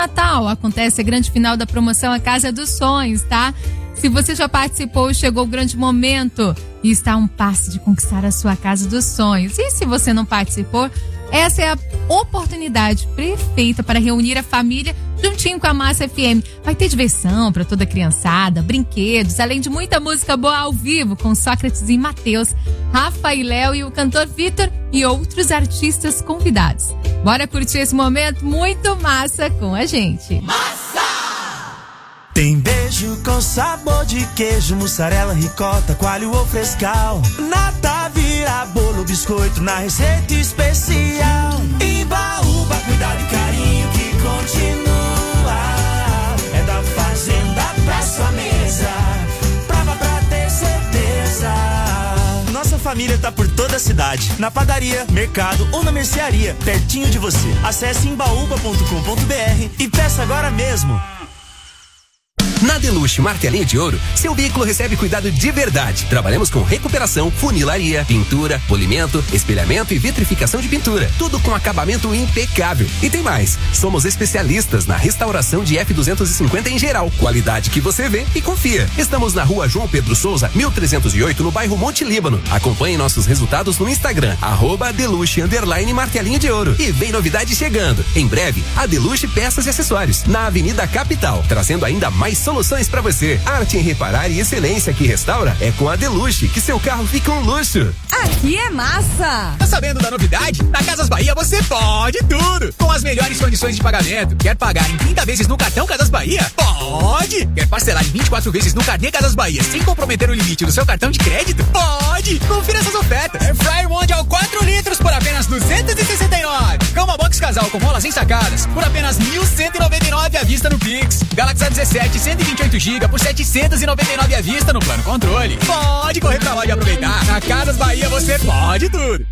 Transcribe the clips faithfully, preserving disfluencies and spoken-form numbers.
Natal acontece a grande final da promoção A Casa dos Sonhos, tá? Se você já participou, chegou o grande momento e está a um passo de conquistar a sua casa dos sonhos. E se você não participou, essa é a oportunidade perfeita para reunir a família juntinho com a Massa F M. Vai ter diversão para toda a criançada, brinquedos, além de muita música boa ao vivo com Sócrates e Matheus, Rafa e Léo e o cantor Vitor e outros artistas convidados. Bora curtir esse momento muito massa com a gente. Massa! Tem beijo com sabor de queijo, mussarela, ricota, coalho ou frescal. Nata vira bolo, biscoito na receita especial. Imbaúba, cuidado e carinho que continua. É da fazenda pra sua mesa, prova pra ter certeza. Nossa família tá por toda a cidade, na padaria, mercado ou na mercearia, pertinho de você. Acesse imbaúba ponto com ponto br e peça agora mesmo. Na Deluxe Martelinho de Ouro, seu veículo recebe cuidado de verdade. Trabalhamos com recuperação, funilaria, pintura, polimento, espelhamento e vitrificação de pintura. Tudo com acabamento impecável. E tem mais, somos especialistas na restauração de F duzentos e cinquenta em geral. Qualidade que você vê e confia. Estamos na rua João Pedro Souza, mil trezentos e oito, no bairro Monte Líbano. Acompanhe nossos resultados no Instagram, arroba Deluxe underline Martelinho de Ouro. E vem novidade chegando. Em breve, a Deluxe Peças e Acessórios, na Avenida Capital, trazendo ainda mais soluções para você. Arte em reparar e excelência que restaura é com a Deluxe, que seu carro fica um luxo. Aqui é massa! Tá sabendo da novidade? Na Casas Bahia você pode tudo! Com as melhores condições de pagamento. Quer pagar em trinta vezes no cartão Casas Bahia? Pode! Quer parcelar em vinte e quatro vezes no carnê Casas Bahia sem comprometer o limite do seu cartão de crédito? Pode! Confira essas ofertas. Air Fryer Mondial quatro litros por apenas duzentos e sessenta e nove. Cama Box Casal com molas ensacadas por apenas mil cento e noventa e nove à vista no Pix. Galaxy A dezessete cento e vinte e oito gigas por setecentos e noventa e nove à vista no plano controle. Pode correr pra lá e aproveitar. Na Casas Bahia você pode tudo.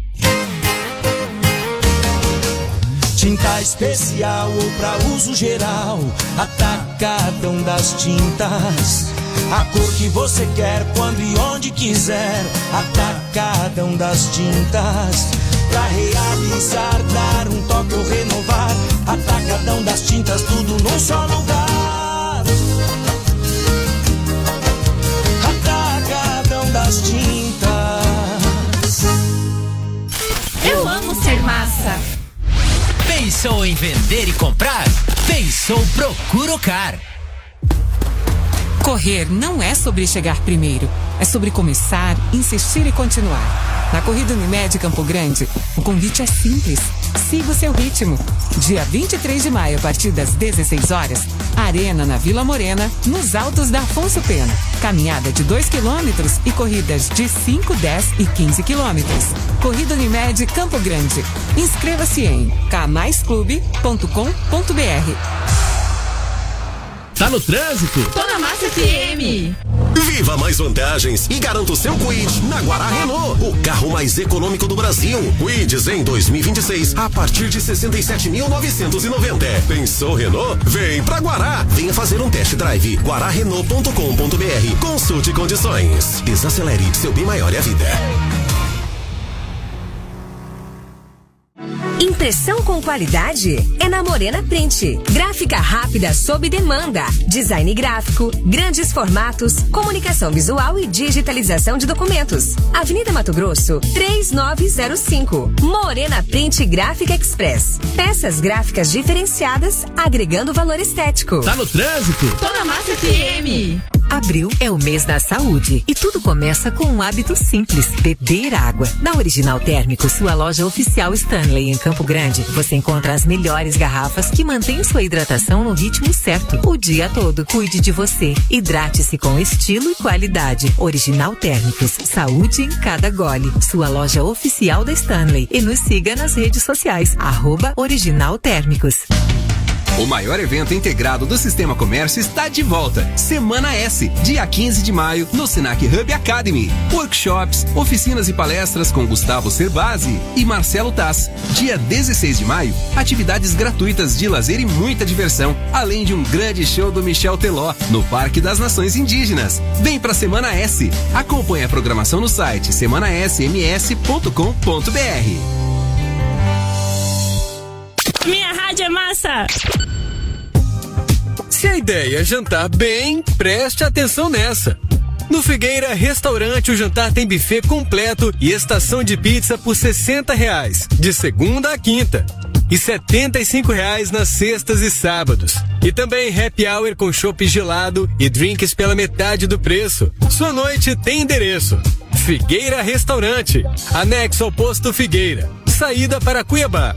Tinta especial ou pra uso geral, Atacadão das Tintas. A cor que você quer, quando e onde quiser, Atacadão das Tintas. Pra realizar, dar um toque ou renovar, Atacadão das Tintas, tudo num só lugar. Atacadão das Tintas. Eu amo ser massa. Pensou em vender e comprar? Pensou Procuracar. Correr não é sobre chegar primeiro, é sobre começar, insistir e continuar. Na Corrida Unimed Campo Grande, o convite é simples. Siga o seu ritmo. Dia vinte e três de maio, a partir das dezesseis horas, Arena na Vila Morena, nos Altos da Afonso Pena. Caminhada de dois quilômetros e corridas de cinco, dez e quinze quilômetros. Corrida Unimed Campo Grande. Inscreva-se em k mais clube ponto com ponto b r. Tá no trânsito? Tô na Massa F M. Viva mais vantagens e garanta o seu Kwid na Guará Renault, o carro mais econômico do Brasil. Kwids em dois mil e vinte e seis a partir de sessenta e sete mil novecentos e noventa. Pensou Renault? Vem pra Guará. Venha fazer um test drive. guará renault ponto com ponto b r. Consulte condições. Desacelere, seu bem maior é a vida. Impressão com qualidade é na Morena Print. Gráfica rápida sob demanda. Design gráfico, grandes formatos, comunicação visual e digitalização de documentos. Avenida Mato Grosso, três nove zero cinco. Morena Print Gráfica Express. Peças gráficas diferenciadas, agregando valor estético. Tá no trânsito? Tô na Massa F M. Abril é o mês da saúde e tudo começa com um hábito simples: beber água. Na Original Térmico, sua loja oficial Stanley em Campo Grande, você encontra as melhores garrafas que mantêm sua hidratação no ritmo certo o dia todo. Cuide de você. Hidrate-se com estilo e qualidade. Original Térmicos, saúde em cada gole. Sua loja oficial da Stanley. E nos siga nas redes sociais, arroba Original Térmicos. O maior evento integrado do Sistema Comércio está de volta. Semana S, dia quinze de maio, no Senac Hub Academy. Workshops, oficinas e palestras com Gustavo Cerbasi e Marcelo Taz. Dia dezesseis de maio, atividades gratuitas de lazer e muita diversão, além de um grande show do Michel Teló, no Parque das Nações Indígenas. Vem pra Semana S. Acompanhe a programação no site semana s m s ponto com ponto b r. Minha rádio é massa! Se a ideia é jantar bem, preste atenção nessa. No Figueira Restaurante, o jantar tem buffet completo e estação de pizza por sessenta reais, de segunda a quinta. E setenta e cinco reais nas sextas e sábados. E também happy hour com chopp gelado e drinks pela metade do preço. Sua noite tem endereço. Figueira Restaurante, anexo ao posto Figueira. Saída para Cuiabá.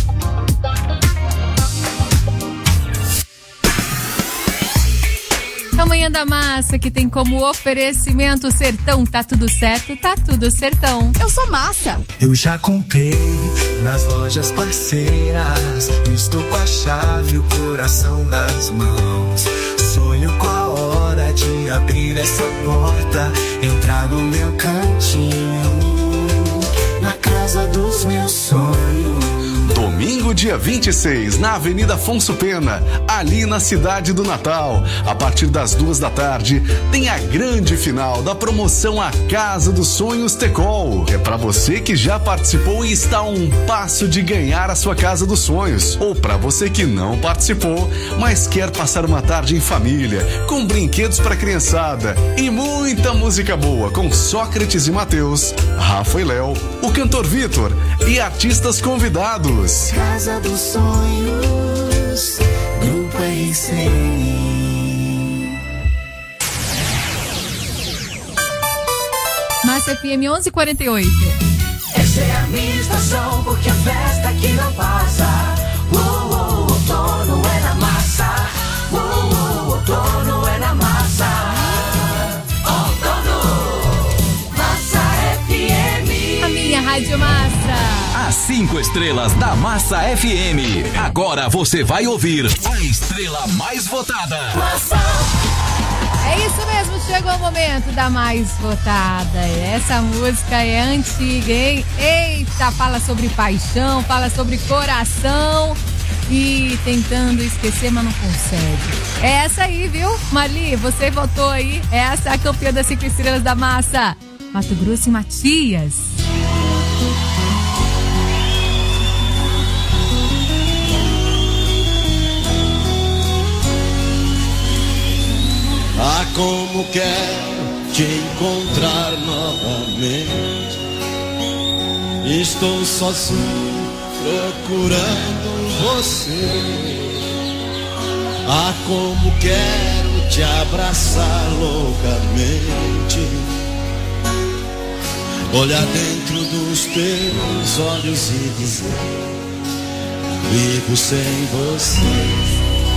Amanhã da Massa, que tem como oferecimento Sertão. Tá tudo certo, tá tudo Sertão. Eu sou Massa. Eu já comprei nas lojas parceiras. Estou com a chave e o coração nas mãos. Sonho com a hora de abrir essa porta, entrar no meu cantinho, na casa dos meus sonhos. Domingo, dia vinte e seis, na Avenida Afonso Pena, ali na Cidade do Natal. A partir das duas da tarde, tem a grande final da promoção A Casa dos Sonhos Tecol. É pra você que já participou e está a um passo de ganhar a sua Casa dos Sonhos. Ou pra você que não participou, mas quer passar uma tarde em família, com brinquedos pra criançada e muita música boa com Sócrates e Mateus, Rafa e Léo, o cantor Vitor e artistas convidados. Casa dos Sonhos, Grupo R C N. Massa F M onze e quarenta e oito. Essa é a minha estação, porque a festa aqui não passa. Uh, uh, outono é na massa. Uh, uh, outono é na massa. Outono, Massa F M. A minha Rádio Massa. As cinco estrelas da Massa F M. Agora você vai ouvir a estrela mais votada. Massa. É isso mesmo, chegou o momento da mais votada. Essa música é antiga, hein? Eita, fala sobre paixão, fala sobre coração e tentando esquecer, mas não consegue. É essa aí, viu? Marli, você votou aí. Essa é a campeã das cinco estrelas da Massa. Mato Grosso e Matias. Ah, como quero te encontrar novamente. Estou sozinho procurando você. Ah, como quero te abraçar loucamente. Olhar dentro dos teus olhos e dizer: vivo sem você.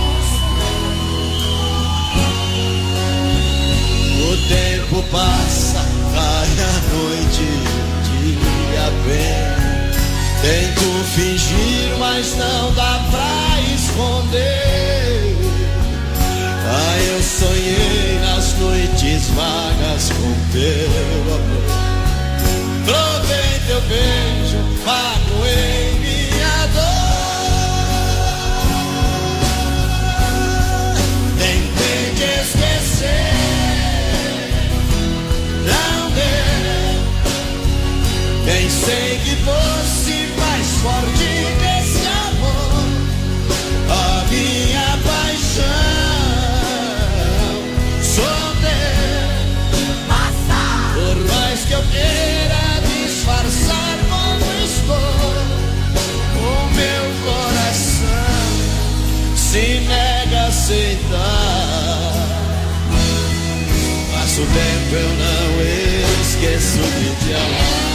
O tempo passa, cai a noite, o dia vem. Tento fingir, mas não dá pra esconder. Ah, eu sonhei nas noites vagas com teu amor. Provei teu beijo, magoei minha dor. Tentei te esquecer. Pensei que fosse mais forte que esse amor, a minha paixão. Sou teu, por mais que eu queira disfarçar como estou, o meu coração se nega a aceitar. Passa o tempo, eu não esqueço de te amar.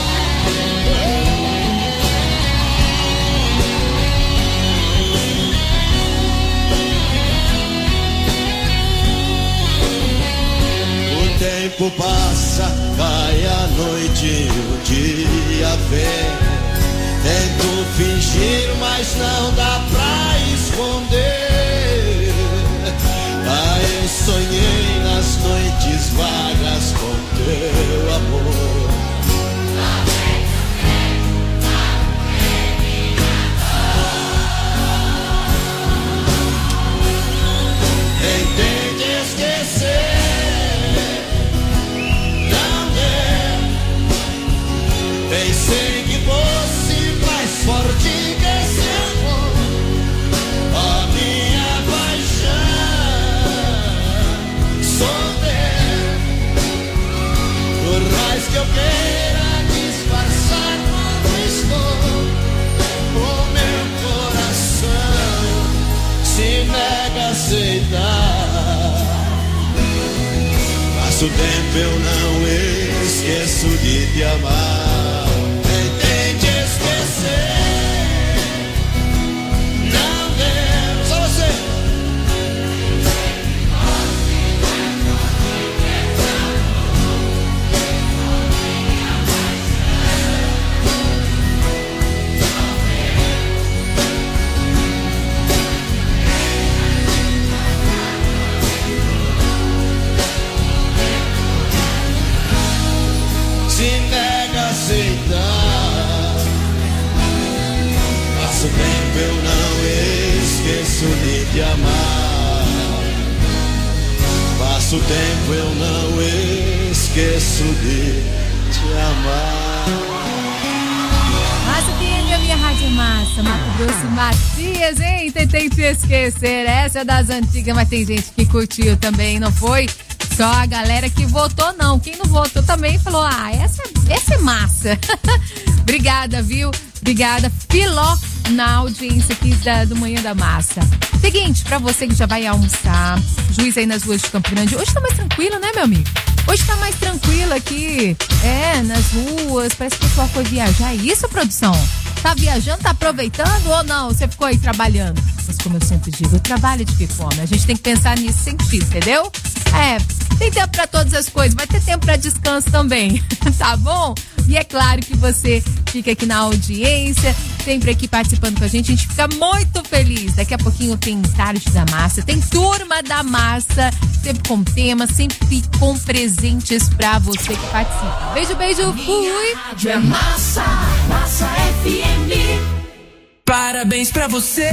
O tempo passa, cai a noite, o dia vem. Tento fingir, mas não dá pra esconder. Ah, eu sonhei nas noites vagas com teu amor. Tentei esquecer, não deu. Pensei que fosse mais forte que esse amor, a minha nega a aceitar. Passa o tempo, eu não esqueço de te amar. Tentei te esquecer, não deu. Só você. Se nega a aceitar. Passa o tempo, eu não esqueço de te amar. Passa o tempo, eu não esqueço de te amar. Massa F M, a minha rádio massa, Mato Grosso, Matias, hein? Tentei te esquecer, essa é das antigas, mas tem gente que curtiu também, não foi? Só a galera que votou, não. Quem não votou também falou, ah, essa, essa é massa. Obrigada, viu? Obrigada, Filó, na audiência aqui da, do Manhã da Massa. Seguinte, pra você que já vai almoçar, juiz aí nas ruas de Campo Grande, hoje tá mais tranquilo, né, meu amigo? Hoje tá mais tranquilo aqui, é, nas ruas, parece que o pessoal foi viajar. É isso, produção? Tá viajando, tá aproveitando ou não? Você ficou aí trabalhando? Mas como eu sempre digo, o trabalho é de que fome. A gente tem que pensar nisso sentido, entendeu? É, tem tempo pra todas as coisas, vai ter tempo pra descanso também, tá bom? E é claro que você fica aqui na audiência, sempre aqui participando com a gente, a gente fica muito feliz. Daqui a pouquinho tem Tarde da Massa, tem Turma da Massa, sempre com tema, sempre com presentes pra você que participa. Beijo, beijo, fui! Rádio é massa, Massa F M. Parabéns pra você.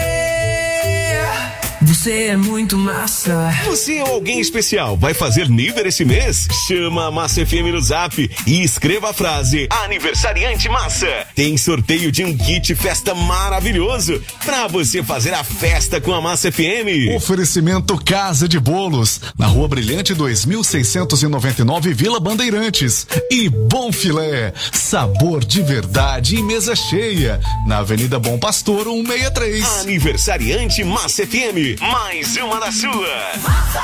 Você é muito massa. Você é alguém especial, vai fazer nível esse mês? Chama a Massa F M no Zap e escreva a frase Aniversariante Massa. Tem sorteio de um kit festa maravilhoso pra você fazer a festa com a Massa F M. Oferecimento Casa de Bolos, na Rua Brilhante dois mil seiscentos e noventa e nove, Vila Bandeirantes. E Bom Filé, sabor de verdade e mesa cheia, na Avenida Bom Pastor cento e sessenta e três. Aniversariante Massa F M. Mais uma da sua.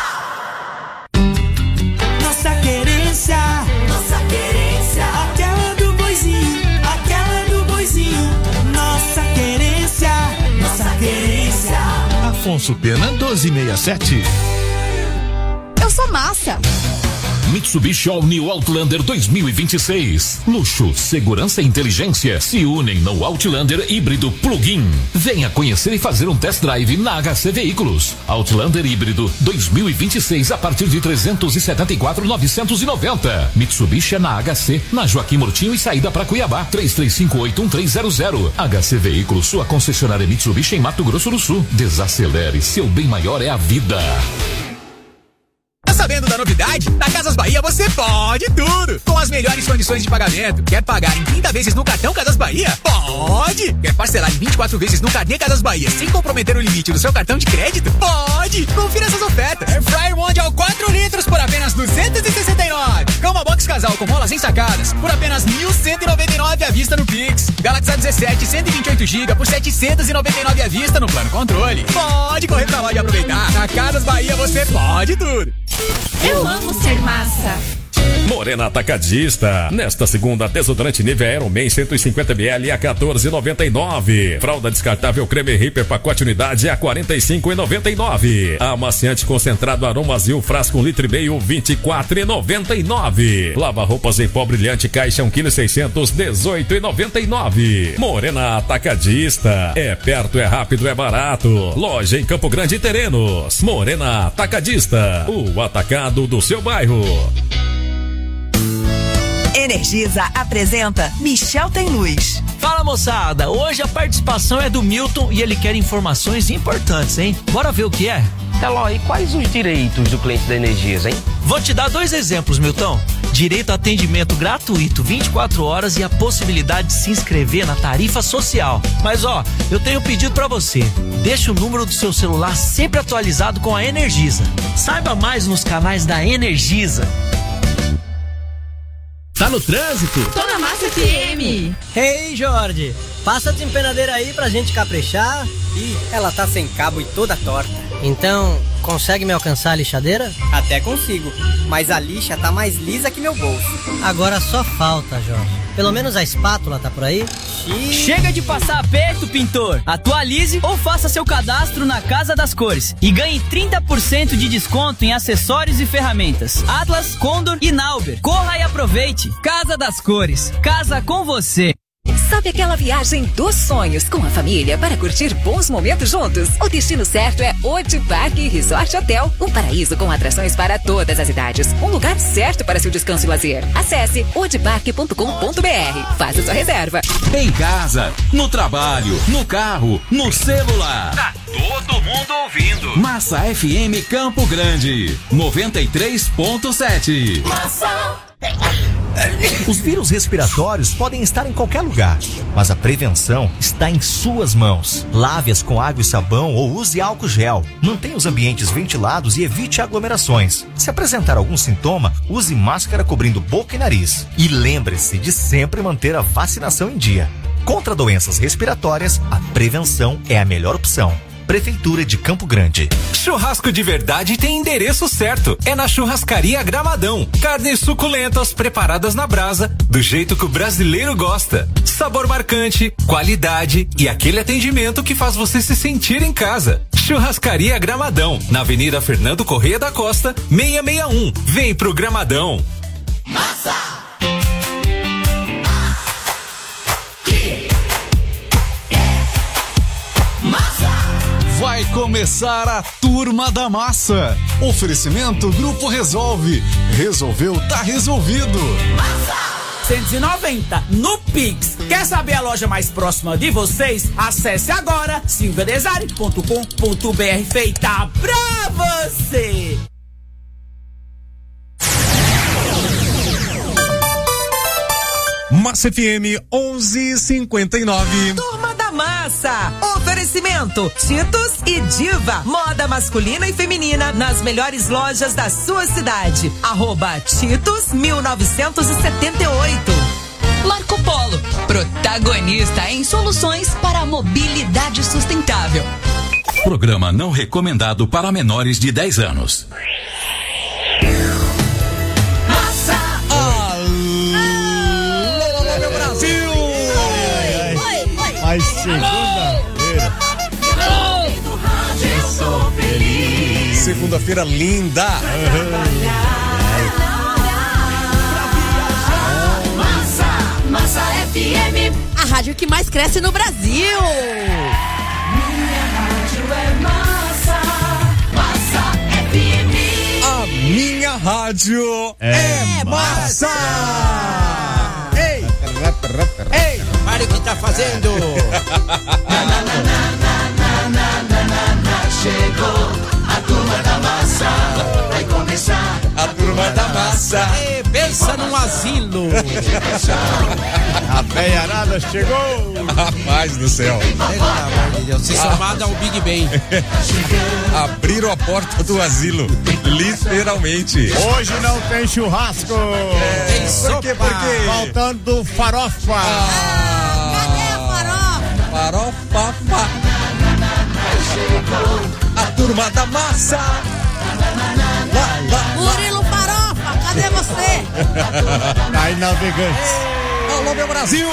Nossa querência, nossa querência, aquela do boizinho, aquela do boizinho. Nossa querência, nossa querência. Afonso Pena doze sessenta e sete. Eu sou massa. Mitsubishi All New Outlander dois mil e vinte e seis. Luxo, segurança e inteligência se unem no Outlander híbrido plug-in. Venha conhecer e fazer um test drive na H C Veículos. Outlander híbrido dois mil e vinte e seis a partir de trezentos e setenta e quatro mil novecentos e noventa. Mitsubishi é na H C, na Joaquim Murtinho e saída para Cuiabá. três três cinco oito um três zero zero. H C Veículos, sua concessionária Mitsubishi em Mato Grosso do Sul. Desacelere, seu bem maior é a vida. Tá sabendo da novidade? Na Casas Bahia você pode tudo! Com as melhores condições de pagamento. Quer pagar em trinta vezes no cartão Casas Bahia? Pode! Quer parcelar em vinte e quatro vezes no carnê Casas Bahia sem comprometer o limite do seu cartão de crédito? Pode! Confira essas ofertas. Air Fryer Mondial quatro litros por apenas duzentos e sessenta e nove. Cama Box Casal com molas ensacadas por apenas mil cento e noventa e nove à vista no Pix. Galaxy A dezessete cento e vinte e oito gigabytes por setecentos e noventa e nove à vista no plano controle. Pode correr pra lá e aproveitar. Na Casas Bahia você pode tudo! Eu amo ser massa. Morena Atacadista. Nesta segunda, desodorante Nivea Aeroman cento e cinquenta mililitros a quatorze reais e noventa e nove centavos. Fralda descartável Creme Reaper pacote unidade a quarenta e cinco reais e noventa e nove centavos. Amaciante concentrado Aromazil frasco um litro e meio vinte e quatro reais e noventa e nove centavos. Lava roupas em pó brilhante caixa um quilo e seiscentos dezoito reais e noventa e nove centavos. Morena Atacadista. É perto, é rápido, é barato. Loja em Campo Grande e Terenos. Morena Atacadista. O atacado do seu bairro. Energisa apresenta Michel Tem Luz. Fala, moçada, hoje a participação é do Milton e ele quer informações importantes, hein? Bora ver o que é? Eloy, e quais os direitos do cliente da Energisa, hein? Vou te dar dois exemplos, Milton. Direito a atendimento gratuito vinte e quatro horas e a possibilidade de se inscrever na tarifa social. Mas ó, eu tenho um pedido pra você. Deixe o número do seu celular sempre atualizado com a Energisa. Saiba mais nos canais da Energisa. Tá no trânsito? Tô na Massa F M. Ei, Jorge. Passa a desempenadeira aí pra gente caprichar. Ih, ela tá sem cabo e toda torta. Então, consegue me alcançar a lixadeira? Até consigo, mas a lixa tá mais lisa que meu bolso. Agora só falta, Jorge. Pelo menos a espátula tá por aí? Xiii. Chega de passar aperto, pintor. Atualize ou faça seu cadastro na Casa das Cores e ganhe trinta por cento de desconto em acessórios e ferramentas. Atlas, Condor e Nauber. Corra e aproveite. Casa das Cores. Casa com você. Sabe aquela viagem dos sonhos com a família para curtir bons momentos juntos? O destino certo é Odipark Resort Hotel, um paraíso com atrações para todas as idades. Um lugar certo para seu descanso e lazer. Acesse odipark ponto com ponto b r. Faça sua reserva. Em casa, no trabalho, no carro, no celular. Tá todo mundo ouvindo. Massa F M Campo Grande, noventa e três ponto sete. Massa. Os vírus respiratórios podem estar em qualquer lugar, mas a prevenção está em suas mãos. Lave-as com água e sabão ou use álcool gel. Mantenha os ambientes ventilados e evite aglomerações. Se apresentar algum sintoma, use máscara cobrindo boca e nariz. E lembre-se de sempre manter a vacinação em dia. Contra doenças respiratórias, a prevenção é a melhor opção. Prefeitura de Campo Grande. Churrasco de verdade tem endereço certo. É na Churrascaria Gramadão. Carnes suculentas preparadas na brasa, do jeito que o brasileiro gosta. Sabor marcante, qualidade e aquele atendimento que faz você se sentir em casa. Churrascaria Gramadão, na Avenida Fernando Corrêa da Costa, seiscentos e sessenta e um. Vem pro Gramadão. Massa! Vai começar a Turma da Massa. Oferecimento Grupo Resolve. Resolveu, tá resolvido. cento e noventa no Pix. Quer saber a loja mais próxima de vocês? Acesse agora silvia design ponto com ponto b r. Feita pra você. Massa F M onze e cinquenta e nove. Turma da Massa. Oferecimento Titus e Diva. Moda masculina e feminina nas melhores lojas da sua cidade. Arroba Titus mil novecentos e setenta e oito. Marco Polo. Protagonista em soluções para a mobilidade sustentável. Programa não recomendado para menores de dez anos. Mais segunda-feira. Segunda-feira linda. Massa, Massa F M. A rádio que mais cresce no Brasil. Minha rádio é Massa, Massa F M. A minha rádio é, é massa. Ei, ei, pare o que tá fazendo. na, na, na, na, na, na, na, na, na, chegou a Turma da Massa. Vai começar a Turma da Massa. Ei, pensa num asilo. A veiarada chegou. Rapaz do céu. Pelo amor de Deus, se somado ao Big Ben. Abriram a porta do asilo, literalmente. Hoje não tem churrasco. É, tem sopa. Por quê? Porque faltando farofa. Ah, cadê a farofa? Farofa. A Turma da Massa. Lá, lá, Murilo Farofa, cadê você? Aí, navegantes. Alô, meu Brasil.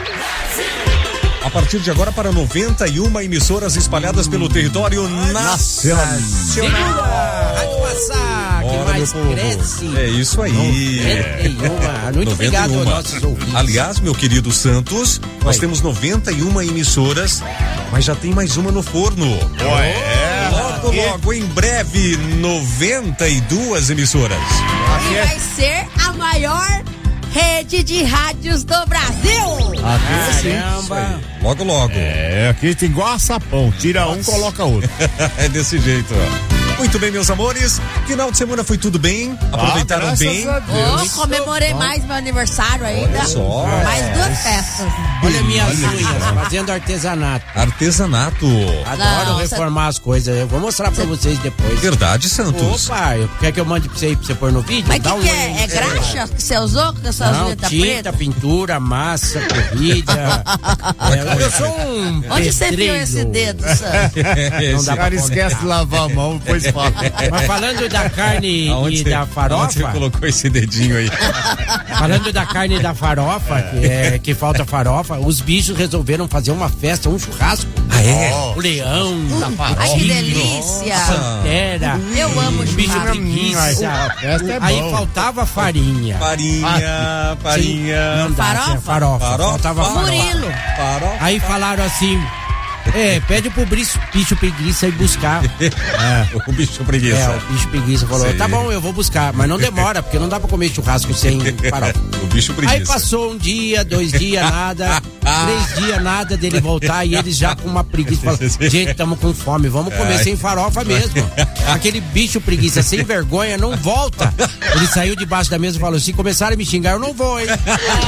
A partir de agora para noventa e uma emissoras espalhadas pelo território nacional. Rádio Massa, que mais cresce. É isso aí. noventa e uma. Muito obrigado aos nossos ouvintes. Aliás, meu querido Santos, Oi. nós temos noventa e uma emissoras, mas já tem mais uma no forno. Ué, logo, logo, em breve, noventa e duas emissoras. E vai ser a maior rede de rádios do Brasil. Aqui sim. Logo, logo. É, aqui tem igual a sapão. Tira Nossa. um, coloca outro. É desse jeito, ó. Muito bem, meus amores. Final de semana foi tudo bem? Aproveitaram ah, bem? Oh, comemorei oh. mais meu aniversário ainda. Olha só. Mais duas festas. Olha minhas unhas, fazendo artesanato. Artesanato. Adoro Não, reformar cê... as coisas. Eu vou mostrar pra vocês depois. Verdade, Santos. Opa, quer que eu mande pra você aí pra você pôr no vídeo? Mas Dá que um que é? É graxa que você usou com essas Não, unhas tinta, preta? pintura, massa, corrida. é, eu sou um Onde você viu esse dedo, Santos? Não dá o cara esquece de lavar a mão, depois fala. Mas falando da carne aonde e você, da farofa. Você colocou esse dedinho aí? Falando da carne e da farofa, que, é, que falta farofa, os bichos resolveram fazer uma festa, um churrasco. Ah, é? O leão, hum, da farofa. Ai, que delícia. Pantera. Eu amo bicho churrasco. preguiça. A festa é Aí bom. faltava farinha. Farinha, farinha. Não dá, Farofa? assim, farofa. Farofa? Faltava farofa. Murilo. Farofa. Aí falaram assim, é, pede pro bicho, bicho preguiça ir buscar. É, o bicho preguiça. É, o bicho preguiça falou, Sim. tá bom, eu vou buscar, mas não demora, porque não dá pra comer churrasco sem farofa. O bicho preguiça. Aí passou um dia, dois dias, nada, três dias, nada dele voltar e eles já com uma preguiça falaram, gente, tamo com fome, vamos comer Ai. sem farofa mesmo. Aquele bicho preguiça sem vergonha não volta. Ele saiu debaixo da mesa e falou, se começarem a me xingar, eu não vou, hein?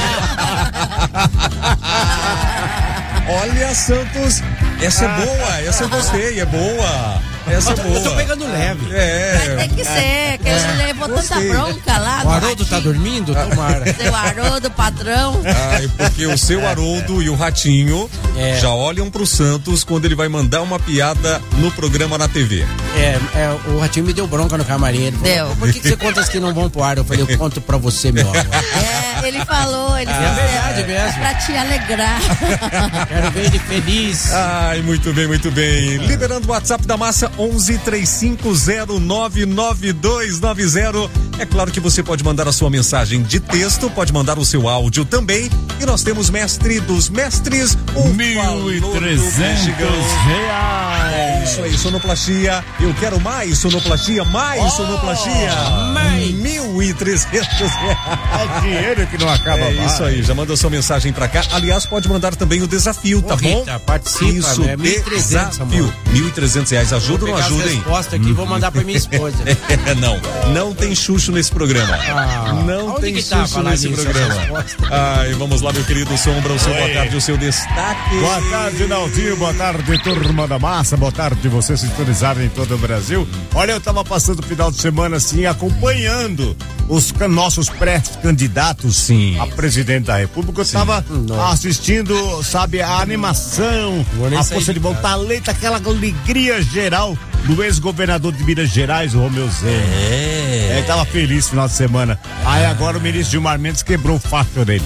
Olha, Santos, essa é boa, essa eu gostei, é boa. Essa é boa. Eu tô pegando leve. É. Mas tem que ser, que ele levou tanta bronca lá. O Haroldo tá dormindo? Tomara. Seu Haroldo, patrão. Ai, porque o seu Haroldo e o Ratinho É. já olham pro Santos quando ele vai mandar uma piada no programa na T V. É, é, o Ratinho me deu bronca no camarim. Ele falou, Deu. por que, que você conta as que não vão pro ar? Eu falei, eu conto pra você, meu amor. É, ele falou, ele É falou, verdade mesmo. pra te alegrar. Quero ver ele feliz. Ai, muito bem, muito bem. Liberando o WhatsApp da Massa onze três cinco zero nove nove dois nove zero. É claro que você pode mandar a sua mensagem de texto, pode mandar o seu áudio também. E nós temos mestre dos mestres, o Mil e trezentos reais. É isso aí, sonoplastia. Eu quero mais sonoplastia, mais Oh, sonoplastia. mais. Mil e trezentos reais. É dinheiro que não acaba É mais. isso aí, já mandou sua mensagem pra cá. Aliás, pode mandar também o desafio, tá Ô, bom? Rita, participa, Isso, né? mil e trezentos, desafio. amor. mil e trezentos reais, ajuda ou não Vou pegar ajuda, as hein? respostas aqui e vou mandar pra minha esposa. É, não, não tem Xuxo nesse programa. Ah, não onde tem que tá Xuxo falar nesse nisso, programa. essa resposta? Ai, vamos lá, meu querido Sombra, o seu Oi. boa tarde, o seu destaque. Boa tarde, Naldinho. Boa tarde, turma da massa. Boa tarde, vocês sintonizaram em todo o Brasil. Olha, eu tava passando o final de semana assim, acompanhando os can- nossos pré-candidatos Sim. a presidente da República. Eu Sim. tava Nossa. assistindo, sabe, a animação, Vou nem a sair força de de bom casa. talento, aquela alegria geral do ex-governador de Minas Gerais, o Romeu Zema. É. Ele tava feliz no final de semana. Aí agora o ministro Gilmar Mendes quebrou o facho dele.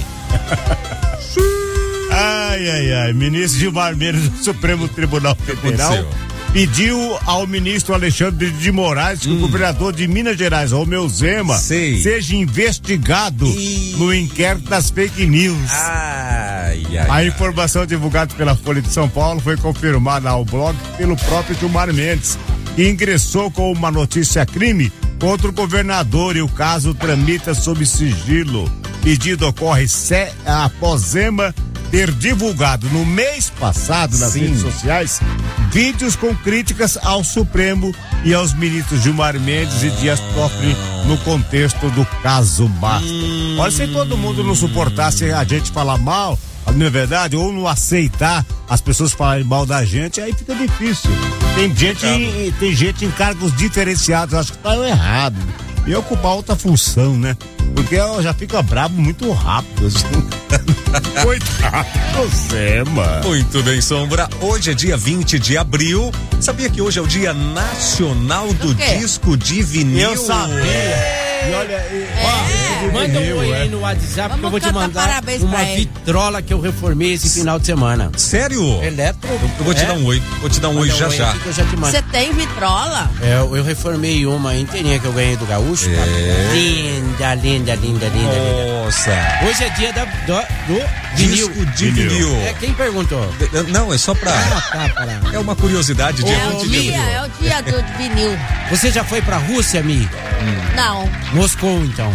Ai, ai, ai. Ministro Gilmar Mendes do Supremo Tribunal Federal aconteceu? pediu ao ministro Alexandre de Moraes que Hum. o governador de Minas Gerais, Romeu Zema, Sei. seja investigado Ih. no inquérito das fake news. Ai, ai, A ai. informação divulgada pela Folha de São Paulo foi confirmada ao blog pelo próprio Gilmar Mendes, que ingressou com uma notícia crime contra o governador e o caso tramita sob sigilo. Pedido ocorre se, após Zema ter divulgado no mês passado nas Sim. redes sociais vídeos com críticas ao Supremo e aos ministros Gilmar Mendes e Dias Toffoli no contexto do caso Basta. Hum. Olha, se todo mundo não suportasse a gente falar mal, não é verdade? Ou não aceitar as pessoas falarem mal da gente, aí fica difícil. Tem gente, em, tem gente em cargos diferenciados, acho que tá errado. E ocupar outra função, né? Porque ela já fica bravo muito rápido. Assim. Coitado, Zema. Muito bem, Sombra. Hoje é dia vinte de abril. Sabia que hoje é o dia nacional do, Do quê? disco de vinil? Eu sabia. E olha, e, ó, Manda um vinil, oi é. aí no WhatsApp Vamos que eu vou te cantar mandar parabéns uma pra ele. vitrola que eu reformei esse final de semana. Sério? Eletro. Eu vou te É? dar um oi. Vou te dar um oi Manda já oi já. aqui que eu já te mando. Você tem vitrola? É, eu reformei uma inteirinha que eu ganhei do Gaúcho. É. Tá? Linda, linda, linda, linda, linda. Nossa. Hoje é dia da, do, do vinil. Disco de vinil. É, quem perguntou? Não, é só pra. Ah, tá, para. É uma curiosidade. Dia É o vinte de dia, abril. é o dia do vinil. Você já foi pra Rússia, Mi? Não. Moscou, então.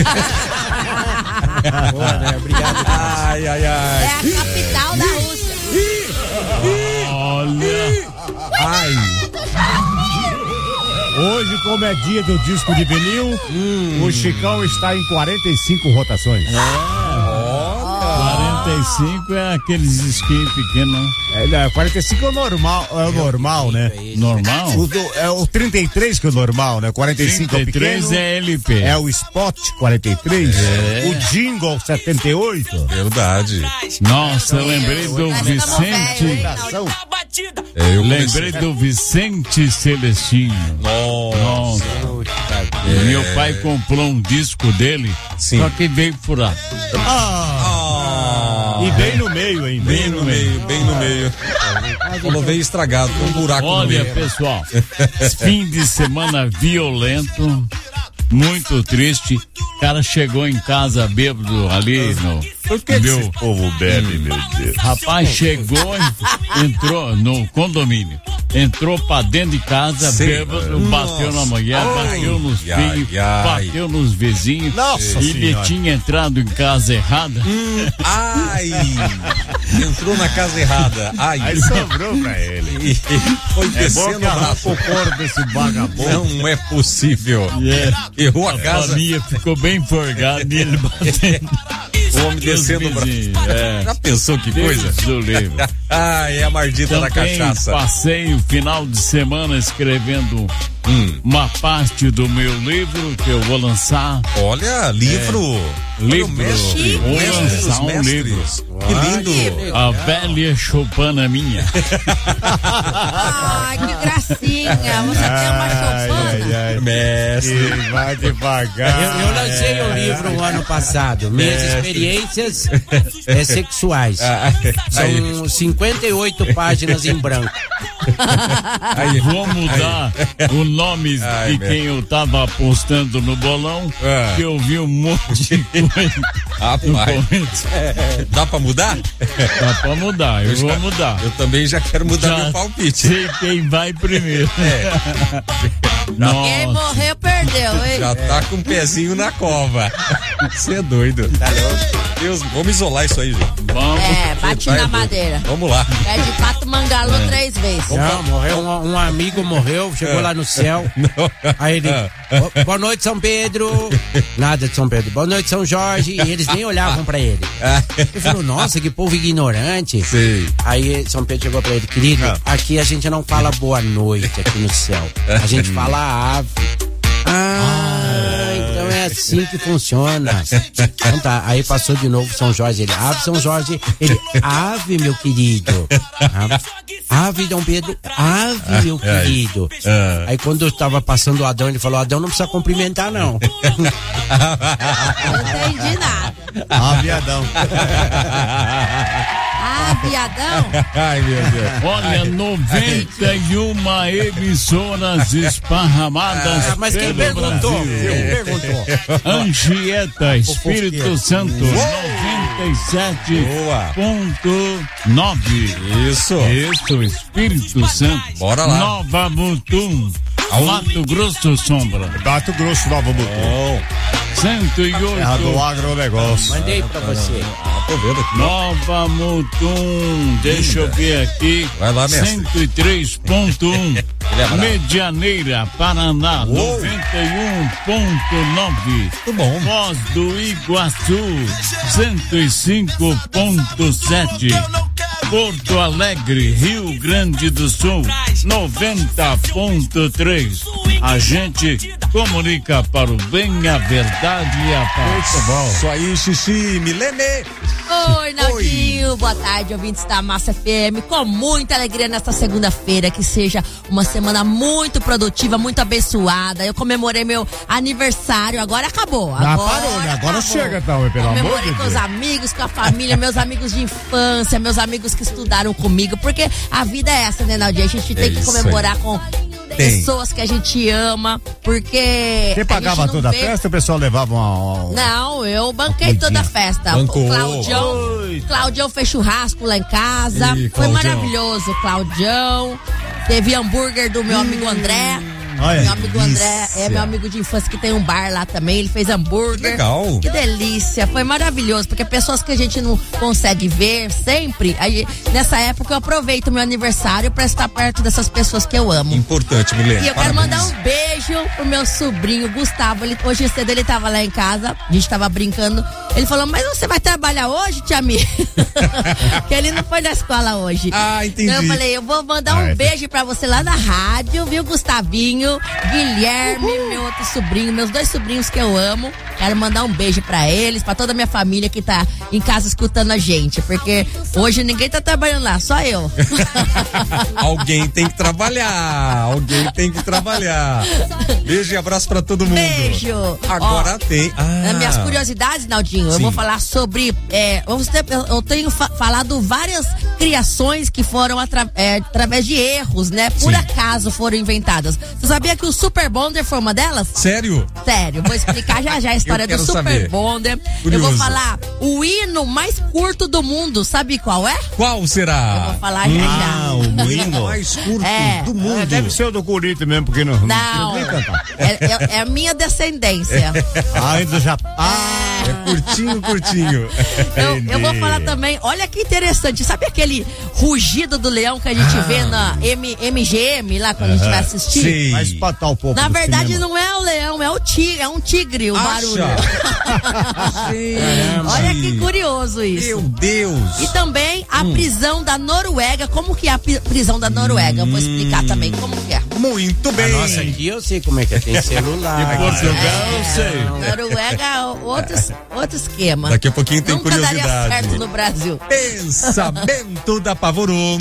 Boa, né? Obrigado. Ai, ai, É ai. a capital da Rússia. Olha. Ai. Hoje, como é dia do disco de vinil, hum. o Chicão está em quarenta e cinco rotações. quarenta e cinco é aqueles disquinhos pequenos. É, quarenta e cinco é o normal, é o normal, né? Normal? O, do, é o trinta e três que é o normal, né? quarenta e cinco é o pequeno. trinta e três é L P. É o Spot quarenta e três. É. O Jingle setenta e oito. Verdade. Nossa, eu lembrei do Vicente. É, eu lembrei do Vicente Celestino. Nossa. É. Meu pai comprou um disco dele, Sim. só que veio furado. Ah. E bem no meio, hein? Bem, bem no, no meio, meio, bem no meio. Quando veio estragado, com um buraco Olha, no meio. Olha, pessoal, fim de semana violento, muito triste. O cara chegou em casa bêbado ali no... Por que meu esse povo bebe, meu Deus? Rapaz, chegou, entrou no condomínio, entrou pra dentro de casa, Sim. bêbado, Nossa. bateu na mulher, ai, bateu nos filhos, bateu nos vizinhos. Nossa e ele senhora. tinha entrado em casa errada. Hum, ai! Entrou na casa errada. Ai. Aí sobrou pra ele. Foi é descendo o braço. O corpo desse vagabundo. Não é possível. Yeah. Errou a, a casa. A família ficou bem forgada e ele batendo. O homem descendo o braço. É. Já pensou que Deus coisa? Do livro. Ah, é a mardita da cachaça. Passei o final de semana escrevendo hum. uma parte do meu livro que eu vou lançar. Olha, livro. É, livro. Mestre, vou mestre lançar um mestres. livro. Que lindo. A velha choupana minha. Ai, que gracinha. Você ai, tem uma choupana? Ai, ai. Mestre. Vai devagar. Eu, eu lancei o um livro no ano passado. Minhas mestre. experiências é, sexuais. São cinquenta e oito páginas em branco. Aí, vou mudar aí. o nome ai, de meu. quem eu tava apostando no bolão, ah. que eu vi um monte de coisa. Ah, é. Dá pra mudar? Dá pra mudar, eu, eu vou já, mudar. Eu também já quero mudar já meu palpite. Sei quem vai primeiro. É. Quem morreu, perdeu, hein? Já tá com o um pezinho na cova. Você é doido. Tá louco? Deus, vamos isolar isso aí, gente. Vamos. É, bate tá na é madeira. Vamos lá. Pé de pato mangalou é. três vezes. Não, morreu, um, um amigo morreu, chegou é. lá no céu. Não. Aí ele, oh, boa noite, São Pedro. Nada de São Pedro. Boa noite, São Jorge. E eles nem olhavam pra ele. Ele falou, nossa, que povo ignorante. Sim. Aí São Pedro chegou pra ele, querido, não. aqui a gente não fala boa noite aqui no céu. A gente fala ave. Ah, então é assim que funciona. Então tá, aí passou de novo São Jorge, ele, ave São Jorge, ele, ave meu querido, ave, ave Dom Pedro, ave meu querido. Aí quando eu tava passando o Adão, ele falou, Adão não precisa cumprimentar não. Não entendi nada. Ave Adão. Ah, viadão? Ai, meu Deus. Olha, noventa e uma emissoras esparramadas ah, mas quem pelo perguntou? Brasil. Quem perguntou? Anchieta, Espírito Santo, noventa e sete ponto nove. Isso. Isso, Espírito Santo. Bora lá. Nova Mutum, Mato Grosso Sombra. Mato Grosso, Nova Mutum. cento e oito. É do agronegócio. Mandei pra você. Ah, tô vendo aqui. Nova Mutum, deixa eu ver aqui. Vai lá, mestre. cento e três ponto um. Medianeira, Paraná, Uou. noventa e um ponto nove. Muito bom. Foz do Iguaçu, cento e cinco ponto sete. Porto Alegre, Rio Grande do Sul, noventa ponto três. A gente comunica para o bem, a verdade e a paz. Muito bom. Isso aí, Xixi, Milene. Oi, Naldinho. Oi. Boa tarde, ouvintes da Massa F M. Com muita alegria nesta segunda-feira, que seja uma semana muito produtiva, muito abençoada. Eu comemorei meu aniversário, agora acabou. Agora, ah, parou, né? Agora acabou. Chega, então, pelo amor de Deus. Comemorei com os amigos, com a família, meus amigos de infância, meus amigos que estudaram comigo, porque a vida é essa, né, Naldinho? A gente tem é que comemorar aí. com tem. pessoas que a gente ama, porque... Você pagava a toda a festa ou o pessoal levava uma... uma... Não, eu banquei toda a festa. Bancou. O Claudião, Claudião fez churrasco lá em casa. Ih, foi maravilhoso, Claudião. Teve hambúrguer do meu hum. amigo André. Olha, meu amigo André é meu amigo de infância que tem um bar lá também. Ele fez hambúrguer. Que legal. Que delícia. Foi maravilhoso, porque pessoas que a gente não consegue ver sempre. Aí, nessa época eu aproveito meu aniversário pra estar perto dessas pessoas que eu amo. Importante, Milene. E eu Parabéns. quero mandar um beijo beijo pro meu sobrinho Gustavo. Ele, hoje cedo ele tava lá em casa, a gente tava brincando. Ele falou, mas você vai trabalhar hoje, tia Mi? Que ele não foi na escola hoje. Ah, entendi. Então eu falei, eu vou mandar um beijo pra você lá na rádio, viu, Gustavinho, Guilherme, Uhul. meu outro sobrinho, meus dois sobrinhos que eu amo. Quero mandar um beijo pra eles, pra toda a minha família que tá em casa escutando a gente, porque hoje ninguém tá trabalhando lá, só eu. Alguém tem que trabalhar, alguém tem que trabalhar. Beijo e abraço pra todo mundo. Beijo. Agora Ó, tem. Ah. Nas minhas curiosidades, Naldinho, Sim. eu vou falar sobre. É, eu tenho fa- falado várias criações que foram atra- é, através de erros, né? Por Sim. acaso foram inventadas. Você sabia que o Super Bonder foi uma delas? Sério? Sério, vou explicar já já a história do Super saber. Bonder. Curioso. Eu vou falar o hino mais curto do mundo, sabe qual é? Qual será? Eu vou falar já já. Ah, o hino mais curto é. do mundo. É, deve ser o do Corinthians mesmo, porque não. Não, não é, é, é a minha descendência. Ah, ainda já. Ah, é curtinho, curtinho. Eu, eu vou falar também, olha que interessante, sabe aquele rugido do leão que a gente ah. vê na M, M G M lá quando uh-huh. a gente vai assistir? Sim. Vai espantar um pouco. Na verdade cinema. Não é o leão, é o tigre, é um tigre o Acha? barulho. Olha que curioso isso. Meu Deus. E também a hum. prisão da Noruega, como que é a prisão da Noruega? Eu vou explicar também como que é. Muito bem. A nossa aqui eu sei como é que é, tem celular. Em Portugal é, eu sei. Noruega, outro, outro esquema. Daqui a pouquinho tem Nunca curiosidade. Daria certo no Brasil. Pensamento da Pavorum.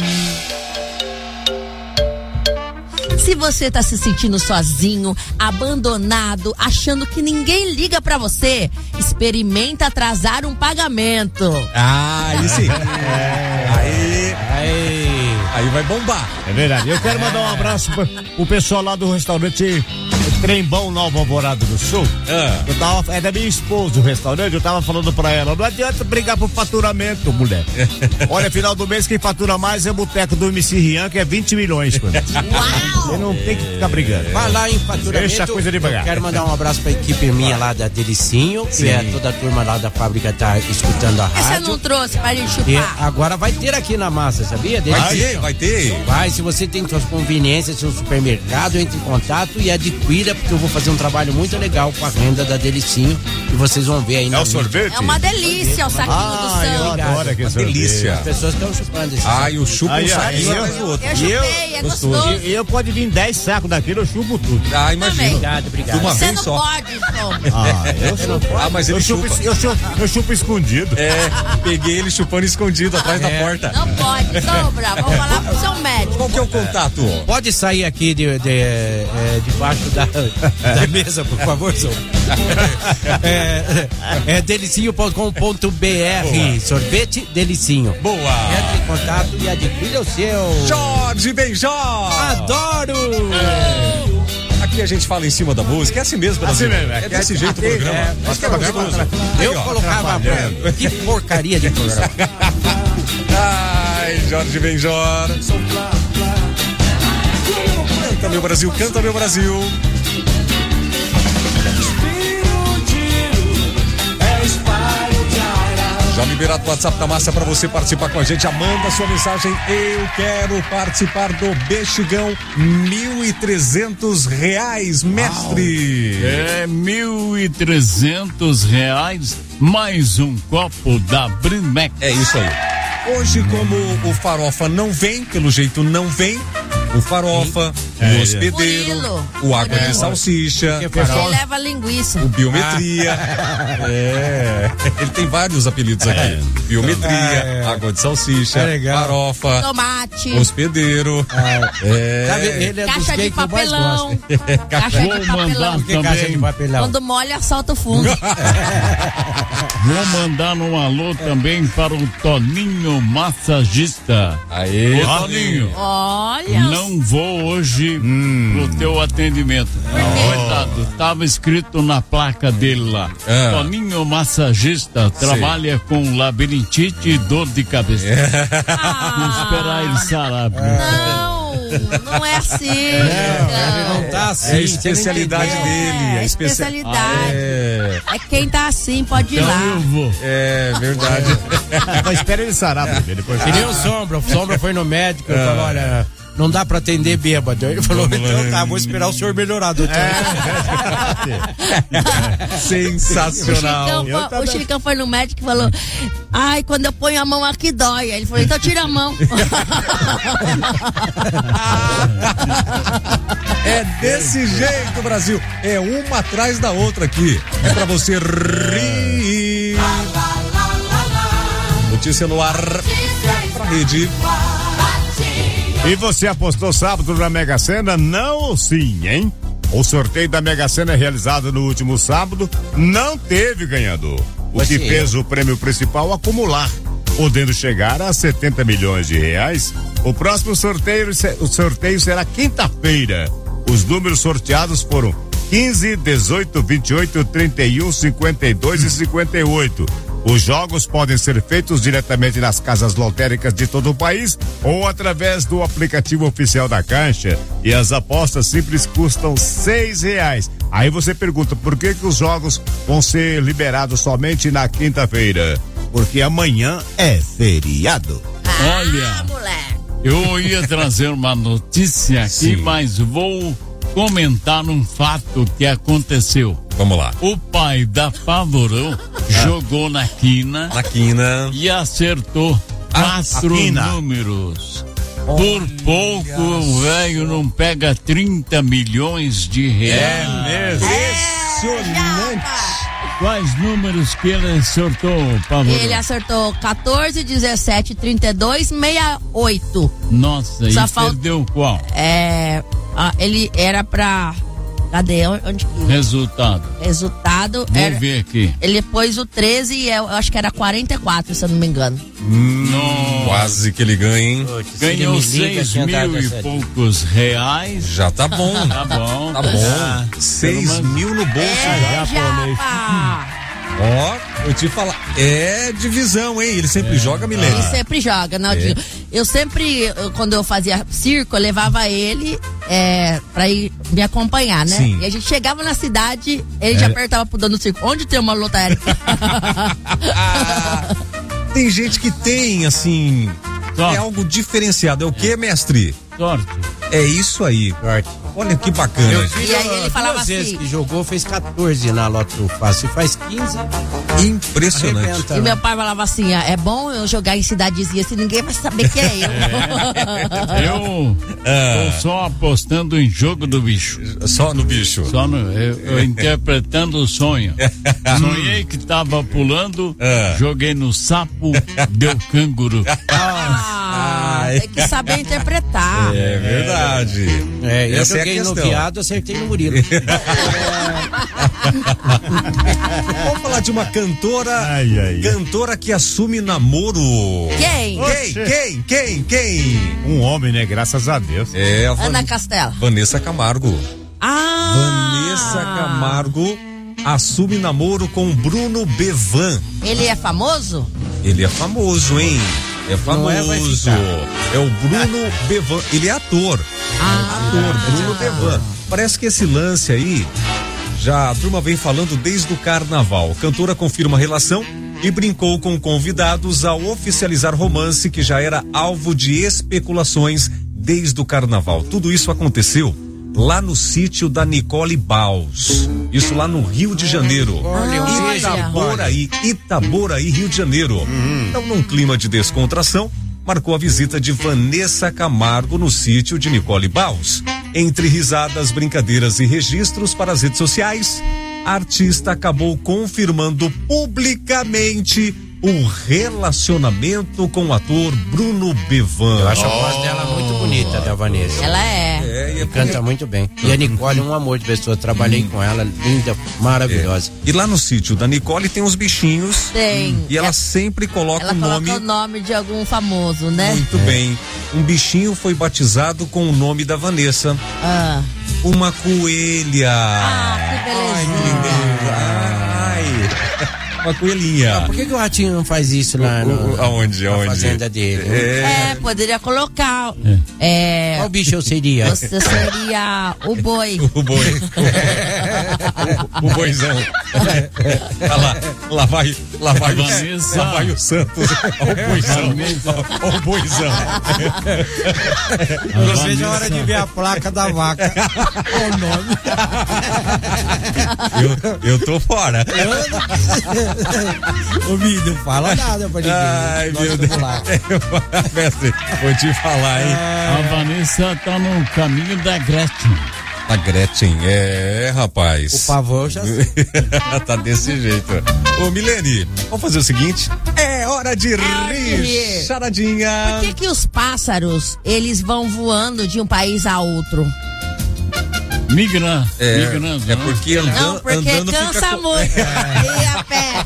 Se você tá se sentindo sozinho, abandonado, achando que ninguém liga pra você, experimenta atrasar um pagamento. Ah, isso sim. É. Aí, aí, aí vai bombar. É verdade. Eu quero mandar um abraço pro, pro pessoal lá do restaurante Trembão Nova Alvorada do Sul. Ah. Eu tava, é da minha esposa o restaurante, eu tava falando pra ela, não adianta brigar por faturamento, mulher. Olha, final do mês quem fatura mais é o boteco do M C Rian, que é vinte milhões. Uau! Você não tem que ficar brigando. Falar em faturamento, deixa a coisa devagar. Eu quero mandar um abraço pra equipe minha lá da Delicinho, que Sim. é toda a turma lá da fábrica tá escutando a rádio. Essa não trouxe pra gente chupar. E agora vai ter aqui na massa, sabia? Vai ter, vai ter. Vai, se você tem suas conveniências, seu supermercado, entre em contato e adquira, porque eu vou fazer um trabalho muito legal com a renda da Delicinho e vocês vão ver aí. É o sorvete? É uma delícia o saquinho ah, do Sam. Eu adoro aquele sorvete. Delícia. As pessoas estão chupando esse Ah, e o chupa um saquinho atrás do outro. Eu chupei, é gostoso. E eu pode vir dez sacos daquilo, eu chupo tudo. Ah, imagina. Obrigado, obrigado. De uma Você vez não só. pode, Tom. Ah, eu chupo. Ah, mas ele eu chupo, chupa. eu chupo, eu chupo escondido. É, peguei ele chupando escondido atrás É. da porta. Não pode, Sombra. Vamos falar pro seu médico. Qual que é o contato? Pode sair aqui de, de, é, debaixo da, da mesa, por favor, Sombra. É, é delicinho ponto com ponto b r. Sorvete Delicinho. Boa. Entre em contato e adquira o seu. Jorge Benjó. Adoro! É. Aqui a gente fala em cima da música, é assim mesmo, Brasil. Assim mesmo, é. É desse jeito o Aqui, programa. é, Mas que é gostoso. Eu Aí, ó, colocava. Que porcaria de programa. Ai, Jorge Benjó. Canta, meu Brasil, canta, meu Brasil. Já liberado o WhatsApp da massa para você participar com a gente. Manda sua mensagem. Eu quero participar do Bexigão. Mil e trezentos reais, mestre. É mil e trezentos reais mais um copo da Brimac. É isso aí. Hoje, como o Farofa não vem, pelo jeito não vem, o Farofa, é, o Hospedeiro, Murilo. o Água Murilo. de Salsicha, Ele leva linguiça. o Biometria. É, ele tem vários apelidos aqui. É. Biometria, É. Água de Salsicha, É legal. Farofa, Tomate. Hospedeiro. É. Sabe, ele é dos Caixa de que que eu mais papelão. gosto. Caixa de Vou mandar papelão. Por que caixa de também. papelão? Quando molha, solta o fundo. Vou mandar um alô também para o Toninho Massagista. Aê, Ô, Toninho. Olha. Não vou hoje Hum. pro teu atendimento. Coitado, tava escrito na placa dele lá. Ah. Toninho Massagista trabalha com labirintite e dor de cabeça. Ah. Vou esperar ele sarar. Não, não é assim. Ele Não. não tá assim. É a especialidade você não entendeu. dele. É a especia- especialidade. É, É quem tá assim, pode ir Então lá. eu vou. é verdade. Mas espera ele sarar primeiro, depois. Que nem o Sombra. O Sombra foi no médico e falou: olha, não dá pra atender bêbado. Ele falou, então tá, vou esperar o senhor melhorar, doutor. É. Sensacional. O Chiricão, foi, o Chiricão foi no médico e falou, ai, quando eu ponho a mão aqui dói. Aí ele falou, então tira a mão. É desse jeito, Brasil. É uma atrás da outra aqui. É pra você rir. Notícia no ar. Pra rede. E você apostou sábado na Mega Sena? Não ou sim, hein? O sorteio da Mega Sena realizado no último sábado não teve ganhador, o que fez o prêmio principal acumular, podendo chegar a setenta milhões de reais. O próximo sorteio, o sorteio será quinta-feira. Os números sorteados foram quinze, dezoito, vinte e oito, trinta e um, cinquenta e dois e cinquenta e oito. Os jogos podem ser feitos diretamente nas casas lotéricas de todo o país ou através do aplicativo oficial da Caixa, e as apostas simples custam seis reais. Aí você pergunta, por que que os jogos vão ser liberados somente na quinta-feira? Porque amanhã é feriado. Olha, eu ia trazer uma notícia aqui, Sim. mas vou comentar um fato que aconteceu. Vamos lá. O pai da Pavorão jogou na quina. Na quina. E acertou quatro números. Por pouco o velho não pega trinta milhões de reais. É mesmo. Impressionante. Quais números que ele acertou, Pavorão? Ele acertou quatorze, dezessete, trinta e dois, sessenta e oito. Nossa, Só e falta- perdeu qual? É, ah, ele era pra... Cadê? Onde que... Resultado. Resultado Vou era... ver aqui. Ele pôs o treze e eu acho que era quarenta e quatro, se eu não me engano. Hum, quase que ele ganha, hein? Ganhou seis mil e poucos reais. Já tá bom. Tá bom. Tá bom. Seis mil no bolso É, japonês. Ó, eu te falar, é divisão, hein? Ele sempre joga, Milena. Ele sempre joga, Naldinho. É. Eu sempre, eu- quando eu fazia circo, eu levava ele é, pra ir me acompanhar, né? Sim. E a gente chegava na cidade, ele É. já apertava pro dono do circo, onde tem uma lotérica? Tem gente que tem, assim, é algo diferenciado. É o que, mestre? Sorte. É isso aí. Olha que bacana. Meu gente. filho, E aí ele falava duas vezes assim- que jogou, fez quatorze na Loto Fácil. Faz quinze. Impressionante. Arrebenta, E né? meu pai falava assim, ah, é bom eu jogar em cidadezinha, se ninguém vai saber que é eu. Eu Ah. tô só apostando em jogo do bicho. Só no bicho. Só no, eu, eu interpretando o sonho. Sonhei que tava pulando, Ah. joguei no sapo, deu canguru. Ah, tem que saber interpretar. É verdade. É, eu Essa é a joguei no questão. viado, acertei no Murilo. Vamos falar de uma cantora. Ai, ai, ai. Cantora que assume namoro. Quem? Quem? Quem? Quem? Quem? Um homem, né? Graças a Deus. É a Van- Ana Castela. Vanessa Camargo. Ah! Vanessa Camargo assume namoro com Bruno Bevan. Ele é famoso? Ele é famoso, hein? É famoso. Não é, vai ficar. É o Bruno Bevan. Ele é ator. Ah, Ator, Bruno Bevan. Parece que esse lance aí, já a turma vem falando desde o carnaval. A cantora confirma a relação e brincou com convidados ao oficializar romance que já era alvo de especulações desde o carnaval. Tudo isso aconteceu lá no sítio da Nicole Baus. Isso lá no Rio de Janeiro. Olha, Itaboraí, Itaboraí, Rio de Janeiro. Então, num clima de descontração, marcou a visita de Vanessa Camargo no sítio de Nicole Baus. Entre risadas, brincadeiras e registros para as redes sociais, a artista acabou confirmando publicamente o relacionamento com o ator Bruno Bevan. Eu acho a voz dela muito bonita, da Vanessa. ela é. É, e, E canta muito bem. E a Nicole, um amor de pessoa. Trabalhei com ela, linda, maravilhosa. e lá no sítio da Nicole tem uns bichinhos. Tem. E ela sempre coloca Ela o coloca nome. o nome de algum famoso, né? Muito bem. Um bichinho foi batizado com o nome da Vanessa. Ah. Uma coelha. Ah, que belezinha. Ai. Uma coelhinha. Por que, que o Ratinho não faz isso na, no, O- aonde, na aonde? fazenda dele? É. É, poderia colocar. É. Qual bicho eu seria? Você seria o boi. O boi. o, o boizão. Olha lá, lá vai Lá vai, o, Vanessa. lá vai o Santos. Olha o boizão. Olha o boizão. Não vejo a hora de ver a placa da vaca. Olha o nome. Eu, eu tô fora. Ô, Bi, não fala nada pra ninguém. Ai, Nós meu estamos Deus. lá. Mestre, vou te falar, hein? A Vanessa tá no caminho da Gretchen. A Gretchen, é, rapaz. O pavão eu já sei. Tá desse jeito. Ô, Milene, vamos fazer o seguinte: é hora de rir. Charadinha. Por que que os pássaros, eles vão voando de um país a outro? Migrando. É, Migrando. é porque andando, Não, porque andando cansa fica com- muito. E a pé.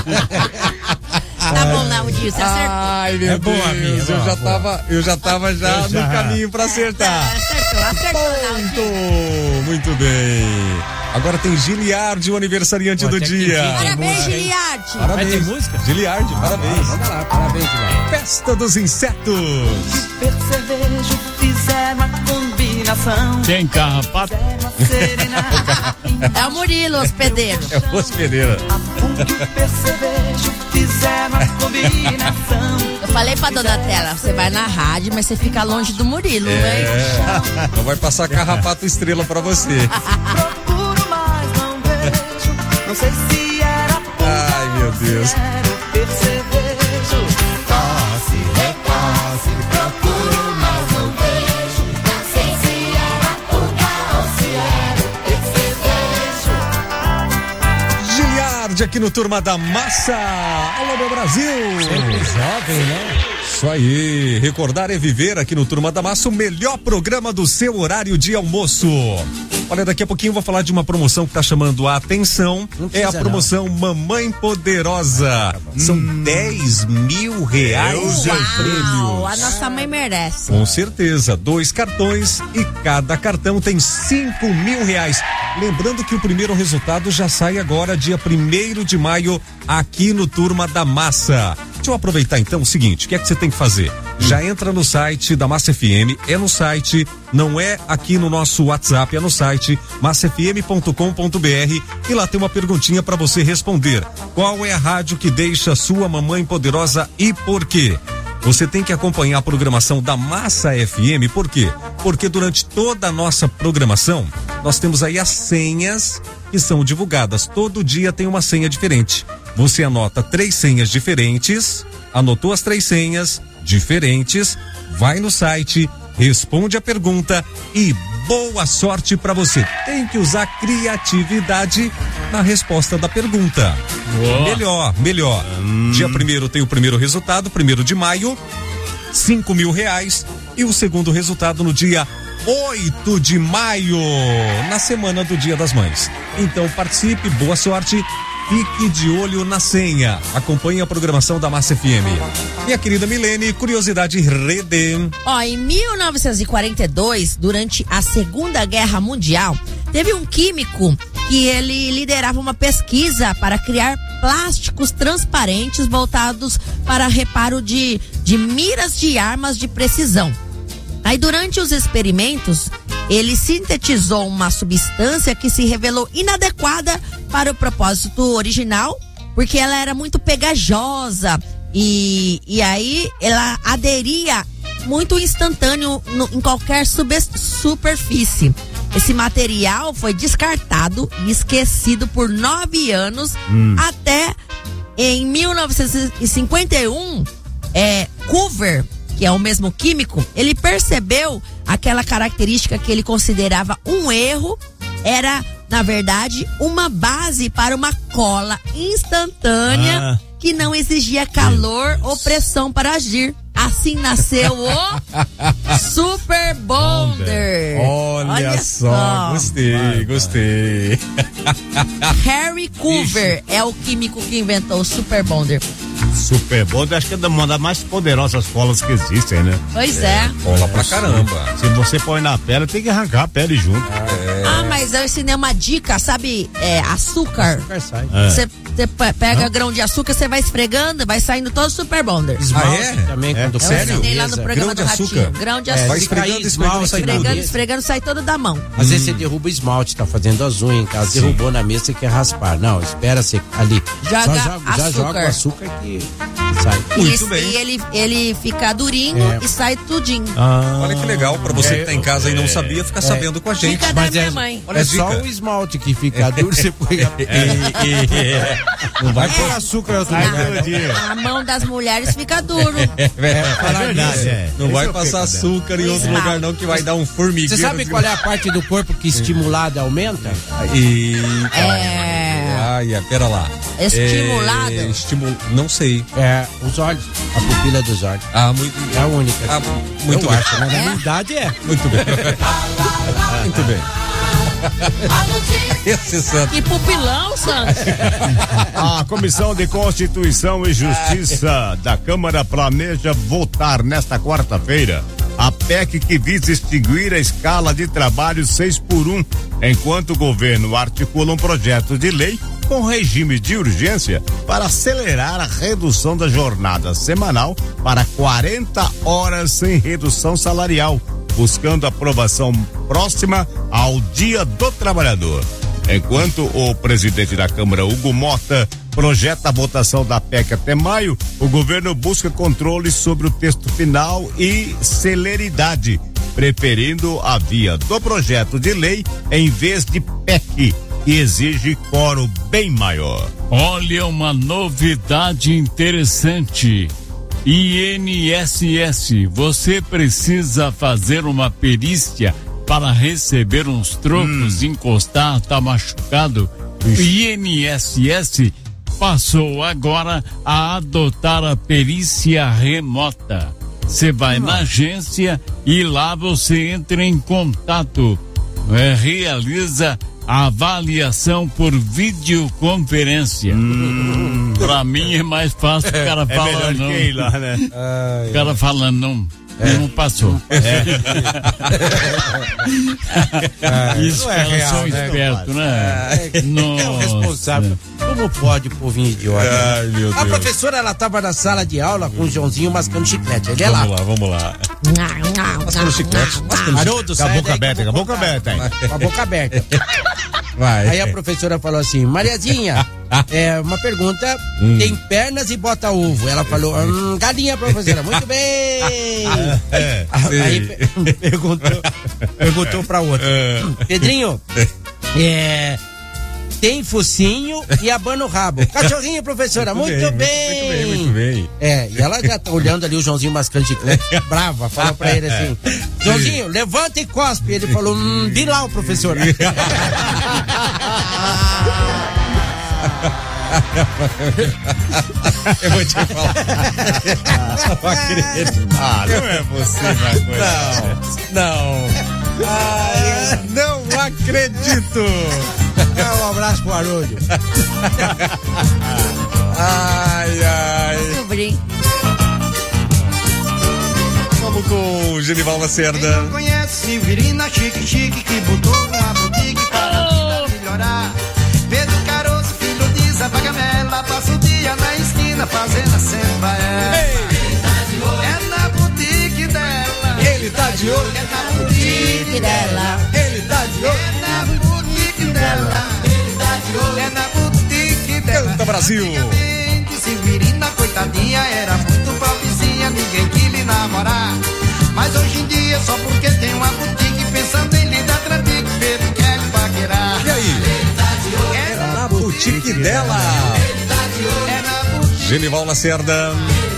Tá bom, Naldinho, você acertou. Ai, meu É boa, Deus, amiga, eu, boa, já boa. tava, eu já tava já Eu já. no caminho pra acertar. Acertou, acertou, Naldinho. Ponto. Muito bem. Agora tem Giliardi, o aniversariante do dia. Parabéns, Giliardi. Parabéns. Vai ter música? Giliardi, parabéns. Manda lá, parabéns, Giliardi. Festa dos insetos. Percevejo, fizeram a combinação. Tem carrapato? É o Murilo, hospedeiro. É o hospedeira. Percevejo, fizeram a combinação. Eu falei pra Donatella, você vai na rádio, mas você fica longe do Murilo, hein? É. Não vai passar carrapato estrela pra você. Procuro, mas não vejo. Não sei se era Ai, meu Deus. percevejo. Tosse, repasse, procuro, mas não vejo. Não sei se era pulga ou se era percevejo. Giliardi aqui no Turma da Massa. Alô, meu Brasil. Sempre jovem, né? Isso aí. Recordar é viver aqui no Turma da Massa, o melhor programa do seu horário de almoço. Olha, daqui a pouquinho eu vou falar de uma promoção que tá chamando a atenção. É a promoção não. Mamãe Poderosa. São hum. dez mil reais em prêmios. A nossa mãe merece. Com certeza. Dois cartões e cada cartão tem cinco mil reais. Lembrando que o primeiro resultado já sai agora, dia primeiro de maio, aqui no Turma da Massa. Deixa eu aproveitar então o seguinte, o que é que você tem que fazer? Já entra no site da Massa F M, é no site, não é aqui no nosso WhatsApp, é no site massa f m ponto com ponto b r e lá tem uma perguntinha para você responder. Qual é a rádio que deixa sua mamãe poderosa e por quê? Você tem que acompanhar a programação da Massa F M, por quê? Porque durante toda a nossa programação, nós temos aí as senhas que são divulgadas. Todo dia tem uma senha diferente. Você anota três senhas diferentes, anotou as três senhas diferentes, vai no site, responde a pergunta e boa sorte pra você. Tem que usar criatividade na resposta da pergunta. Boa. Melhor, melhor. Hum. Dia primeiro tem o primeiro resultado, primeiro de maio, cinco mil reais. E o segundo resultado no dia oito de maio, na semana do Dia das Mães. Então participe, boa sorte. Fique de olho na senha. Acompanhe a programação da Massa F M. E a querida Milene, curiosidade rede. Ó, em mil novecentos e quarenta e dois, durante a Segunda Guerra Mundial, teve um químico que ele liderava uma pesquisa para criar plásticos transparentes voltados para reparo de, de miras de armas de precisão. Aí, durante os experimentos, ele sintetizou uma substância que se revelou inadequada para o propósito original, porque ela era muito pegajosa e, e aí ela aderia muito instantâneo no, em qualquer sub, superfície. Esse material foi descartado e esquecido por nove anos hum. até em mil novecentos e cinquenta e um, é, Coover, que é o mesmo químico, ele percebeu aquela característica que ele considerava um erro, era, na verdade, uma base para uma cola instantânea ah. que não exigia calor ou pressão para agir. Assim nasceu o Super Bonder. Olha, Olha só, só, gostei, vai, gostei. Harry Coover é o químico que inventou o Super Bonder. Super Bonder, acho que é uma das mais poderosas colas que existem, né? Pois é. é. Cola pra caramba. Se você põe na pele, tem que arrancar a pele junto. Ah, é. ah mas eu ensinei uma dica, sabe? É, açúcar. Açúcar sai. Você Você pe- pega grão de açúcar, você vai esfregando, vai saindo todo super bonder. Ah, é? Também, É? quando Eu Sério? ensinei lá no programa Grão de do Ratinho. açúcar? Grão de É, açúcar. Vai esfregando, esfregando, sai tudo. Esfregando, esfregando, sai todo da mão. Às Hum. vezes você derruba o esmalte, tá fazendo as unhas em casa, Sim. derrubou na mesa, você quer raspar. Não, espera você ali. Joga Só joga, já açúcar. joga o açúcar que sai. E, esse- e ele, ele fica durinho É. e sai tudinho. Olha que legal, pra você que tá em casa e não sabia, ficar sabendo com a gente. Fica da minha mãe. É só o esmalte que fica duro, você põe a... Não vai pôr açúcar outro A, lugar. a mão das mulheres fica duro. É, verdade, é. Não vai passar açúcar em outro Esmalte. lugar não, que vai dar um formigueiro. Você sabe qual é a parte do corpo que estimulada aumenta? Eita. É. Ai, é, pera lá. Estimulado? É, estimul... Não sei. É, os olhos, a pupila dos olhos. Ah, muito. É a única. Ah, muito Eu bem. acho, né? Na minha idade é. Muito bem. Muito bem. Esse santo. Que pupilão, Santos. A Comissão de Constituição e Justiça da Câmara planeja votar nesta quarta-feira a P E C que visa extinguir a escala de trabalho seis por um, enquanto o governo articula um projeto de lei com regime de urgência para acelerar a redução da jornada semanal para quarenta horas sem redução salarial, buscando aprovação próxima ao Dia do Trabalhador. Enquanto o presidente da Câmara, Hugo Mota, projeta a votação da P E C até maio, o governo busca controle sobre o texto final e celeridade, preferindo a via do projeto de lei em vez de P E C, que exige quórum bem maior. Olha uma novidade interessante. I N S S, você precisa fazer uma perícia para receber uns trocos, encostar, tá machucado. O I N S S passou agora a adotar a perícia remota. Você vai na agência e lá você entra em contato, é, realiza a avaliação por videoconferência. Hum. Pra mim é mais fácil o cara É falar melhor não. que ir lá, né? O cara falando não. É. Não passou. É. Isso Não é que elas real, são né, espertos, né? É, é o Nossa. responsável. Como pode o povinho idiota? Ai, meu A Deus. professora, ela tava na sala de aula com o Joãozinho mascando chiclete. Ele é lá. Vamos lá, vamos lá. Mascando chiclete. Mascando Haroldo, Com a sai boca daí aberta, que eu com a vou boca contar. aberta, hein? Com a boca aberta. Vai. Aí a professora falou assim, Mariazinha, é uma pergunta, Hum. tem pernas e bota ovo. Ela falou, hum, galinha, professora, muito bem. É, Aí sim. pe- perguntou, perguntou pra outra, Pedrinho, é, tem focinho e abana o rabo. Cachorrinho, professora, muito, Muito bem. bem, muito bem. É, e ela já tá olhando ali o Joãozinho mascando chiclete, brava, falou pra ele assim, Joãozinho, levanta e cospe. Ele falou, hum, de lá o professor. Eu vou te falar. Não acredito. Ah, não é possível. Não, não. Ai, não acredito. Um abraço pro Haroldo. Ai, ai. Sobrinho. Vamos com o Genival Lacerda. Conhece Virina Chique Chique que botou uma boutique para a vida melhorar. Pedro Caroço, filho de Zapagamela, passa o dia na esquina fazendo a ceva. É na boutique dela. Ele tá de olho. É na boutique dela. Ele tá de olho. É na boutique dela. Ele tá de olho. É na boutique dela. Canta, Brasil. Antigamente, Severina, coitadinha, era muito pobrezinha, ninguém quis lhe namorar. Mas hoje em dia, só porque tem uma boutique, pensando em lhe dar trapique, Pedro quer lhe paquerar. E aí? É Na boutique dela. É na boutique. Genival Lacerda.